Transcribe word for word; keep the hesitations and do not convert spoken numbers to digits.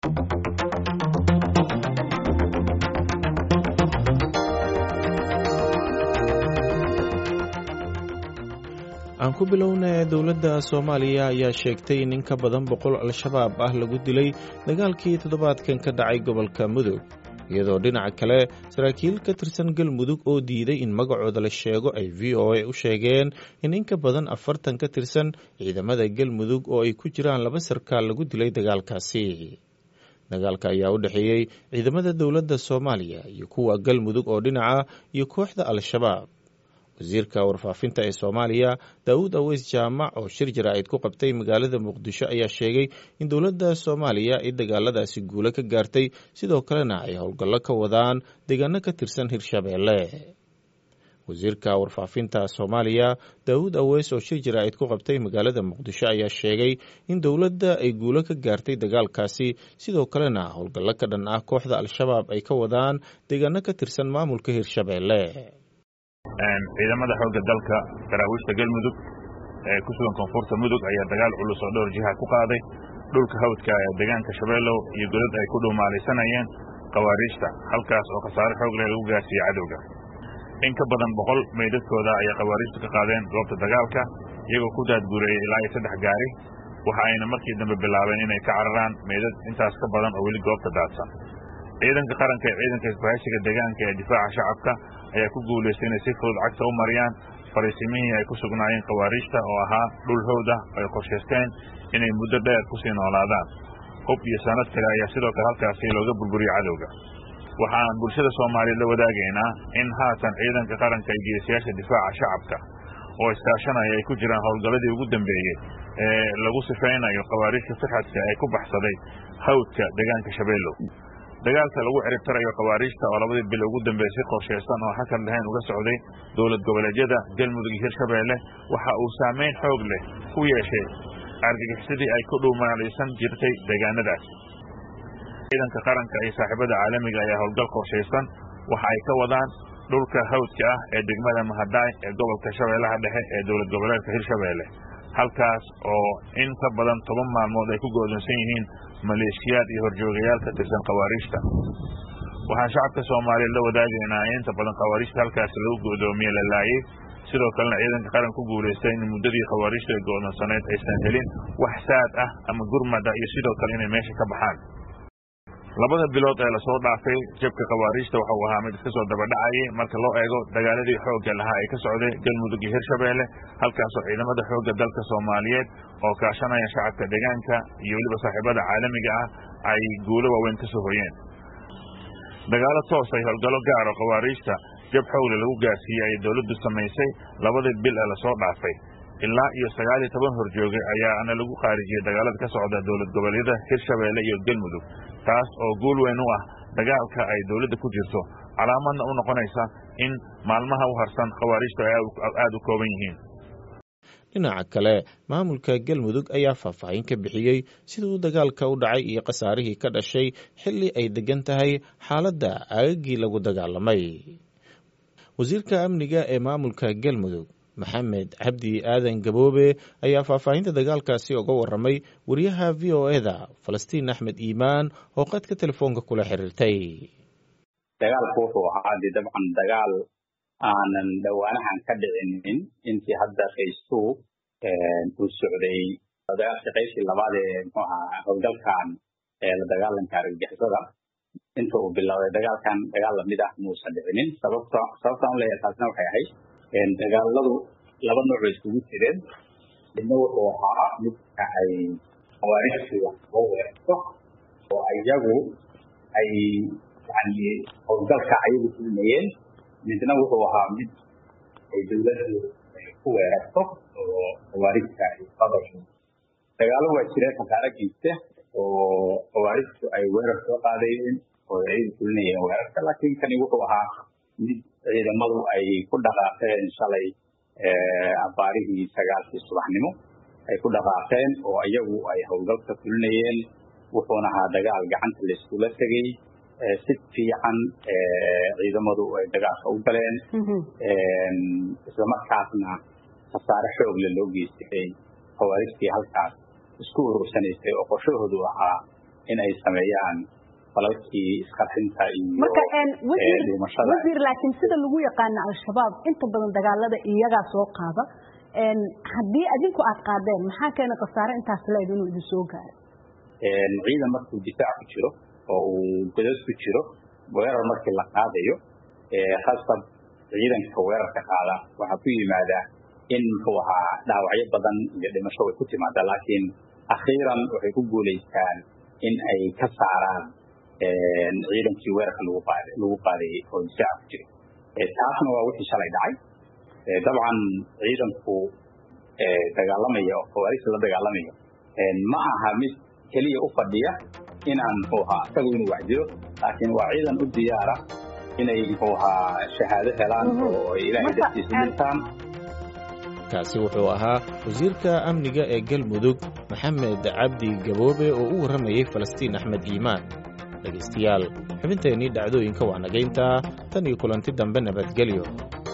aan ku bilownay dowladda Soomaaliya ayaa sheegtay in ka badan boqol al-shabaab ah lagu dilay dagaalkii toddobaadkan ka dhacay gobolka Mudug iyadoo dhinaca kale saraakiil ka tirsan Galmudug oo diiday in magacooda la sheego ay V O A u sheegeen in in ka badan afartan ka tirsan ciidamada Galmudug oo ay ku jiraan laba sarkaal lagu dilay dagaalkaasi. dagaalka ayaa u dhaxeeyay ciidamada dowladda Soomaaliya iyo kuwa Galmudug oo dhinaca iyo kooxda al-shabaab. wasiirka warfaafinta ee Soomaaliya Daawud Aweys Jaamac oo shir jaraa'id ku qabtay magaalada Muqdisho ayaa sheegay in dowladda Soomaaliya ay dagaaladaasi guulo ka gaartay sidoo kalena ay howlgallo ka wadaan deegaano ka tirsan Hirshabeelle. wasiirka warfaafinta Soomaaliya Daawud Aweys oo shir jaraa'id ku qabtay magaalada Muqdisho ayaa sheegay in dowladda ay guulo ka gaartay dagaalkaasi sidoo kalena howlgallo ka dhan ah kooxda al-shabaab ay ka wadaan deegaano ka tirsan maamulka Hirshabeelle. ciidamada xoogga dalka garaawiishta Galmudug ee ku sugan koonfurta Mudug ayaa dagaal culus oo dhowr jiha ku qaaday dhulka hawdka ee deegaanka Shabeellow iyo godad ay ku dhuumaalaysanayeen qawaariijta halkaas oo khasaare xoog leh lagu gaarsiiyay cadowga. in ka badan boqol meydadkooda ayaa qawaariijtu ka qaadeen goobta dagaalka iyagoo ku daadgureeyay ilaa iyo saddex gaari waxa ayna markii dambe bilaabeen inay ka cararaan meydad intaas ka badan oo weli goobta daadsan. ciidanka qaranka ee ciidanka isbahaysiga deegaanka ee difaaca shacabka ayaa ku guulaystay inay si fudud cagta u mariyaan fariisimihii ay ku sugnaayeen qawaariijta oo ahaa dhul hawd ah oo ay qorshaysteen inay muddo dheer ku sii noolaadaan. hub iyo sanad kale ayaa sidoo kale halkaasi looga burburiyey cadowga. waxaan bulshada Soomaaliyeed la wadaagaynaa in haatan ciidanka qaranka iyo geesiyaasha difaaca shacabka oo iskaashanaya ay ku jiraan howlgalladii ugu dambeeyey ee lagu sifaynayo qawaariijta firxadka ay ku baxsaday hawdka deegaanka Shabeellow. dagaalka lagu ciribtirayo qawaariijta oo labadii bil ugu dambeysay qorsheysan oo xakan lahayn uga socday dowlad goboleedyada Galmudug iyo Hirshabeelle waxa uu saameyn xoog leh ku yeeshay argagixisada ay ku dhuumaalaysan jirtay deegaanadaas. ciidanka qaranka iyo saaxiibada caalamiga ayaa howlgal qorsheysan waxa ay ka wadaan dhulka hawdka ah ee degmada Mahadaay ee gobolka Shabeellaha Dhexe ee dowlad goboleedka Hirshabeelle halkaas oo in ka badan toban maalmood ay ku go'doonsan yihiin maleeshiyaad iyo horjoogayaal ka tirsan qawaariijta. waxaan shacabka Soomaaliyeed la wadaagaynaa in inta badan qawaariijta halkaas lagu go'doomiyey la laayay sidoo kalena ciidanka qaranka ku guulaystay in muddadii qawaariijta ay go'doonsaneed aysan helin wax saad ah ama gurmada iyo sidoo kale inay meesha ka baxaan. labada bilood ee la soo dhaafay jabka qawaariijta waxa uu ahaa mid iska soo daba dhacayay marka loo eego dagaaladii xoogga lahaa ay ka socday Galmudug iyo Hirshabeelle halkaas oo ciidamada xoogga dalka Soomaaliyeed oo kaashanaya shacabka deegaanka iyo waliba saaxiibada caalamiga ah ay guulo waaweyn ka soo hoyeen. dagaalo toos ah howlgallo gaar ah qawaariijta jab xoog leh lagu gaarsiiyay ay dowladdu samaysay labadii bil ee la soo dhaafay ilaa iyo sagaal iyo toban horjooge ayaa ana lagu qaarijiyay dagaalada ka socda dowlad goboleedyada Hirshabeelle iyo Galmudug taas oo guul weyn u ah dagaalka ay dowladda ku jirto calaamadna u noqonaysa in maalmaha u harsan qawaariijtu ay aad u kooban yihiin. dhinaca kale maamulka Galmudug ayaa faahfaahin ka bixiyey sida uu dagaalka u dhacay iyo khasaarihii ka dhashay xilli ay degan tahay xaaladda aagagii lagu dagaalamay. wasiirka amniga ee maamulka Galmudug Maxamed Cabdi Aadan Gaboobe ayaa faahfaahinta dagaalkaasi uga warramay wariyaha V O A da Falastiin Axmed Iimaan oo qadka telefoonka kula xiriirtay. dagaalku wuxuu ahaa dabcan dagaal aanan dhawaanahan ka dhicinin intii hadda qaystu uu socday dagaalka qaysi labaad ee muxuu ahaa howlgalkan ee la dagaalanka argagixisada inta uu bilowday dagaalkan dagaal lamid ah muusan dhicinin sababta sababta aan leeyahay taasna waxay ahayd dagaaladu laba nooc isugu jireen midna wuxuu ahaa mid ay qawaariijtu oo weerarto oo iyagu ay yani howlgalka ayagu fulmayeen midna wuxuu ahaa mid ay dowladdu ku weerarto oo qawaariijta ay qabato. dagaalo waa jireen khasaare geysta oo qawaariijtu ay weerar soo qaadayeen oo ay fulinayeen weerarka laakiin kani wuxuu ahaa mid ciidamadu ay ku dhaqaaqeen shalay abaarihii sagaalkii subaxnimo ay ku dhaqaaqeen oo iyagu ay howlgalka fulinayeen wuxuuna ahaa dagaal gacanta la iskula tegay si fiican ciidamadu ay dagaalka u galeen isla markaasna khasaare xoog leh loo geystay qawaariijtii halkaas isku urursanaysay oo qorshahoodu ahaa in ay sameeyaan falalkii isqarxinta iyo marka een wasiir laakiin sida lagu yaqaan al-shabaab inta badan dagaalada iyaga soo qaada een hadii adinku aad qaadeen maxaa keenay qasaare intaas leeyahay inuu idin soo gaaro een ciidan markuu difaac ku jiro oo uu godad ku jiro weerar markii la qaadayo ee khasab ciidanka weerarka qaada waxa ku yimaada in muxuu ahaa dhaawacyo badan iyo dhimasho ay ku timaada laakiin akhiiran waxay ku guuleystaan in ay ka saaraan een ciidankii weerarka lagu qaaday lagu qaaday oo difaac ku jiro ee taasna waa wixii shalay dhacay ee dabcan ciidanku ee dagaalamaya oo xawaaris la dagaalamayo een ma aha mid kaliya u fadhiya inaan muxuu ahaa isagu inuu wacdiyo laakiin waa ciidan u diyaara inay muxuu ahaa shahaado helaan oo ilaahay dartiisa dhintaan kaasi wuxuu ahaa wasiirka amniga ee galmudug maxamed cabdi gaboobe oo u waramayay falastiin axmed iimaan dhegaystayaal xubinteennii dhacdooyinka waa nagaynta tan iyo kulanti dambe nabadgelyo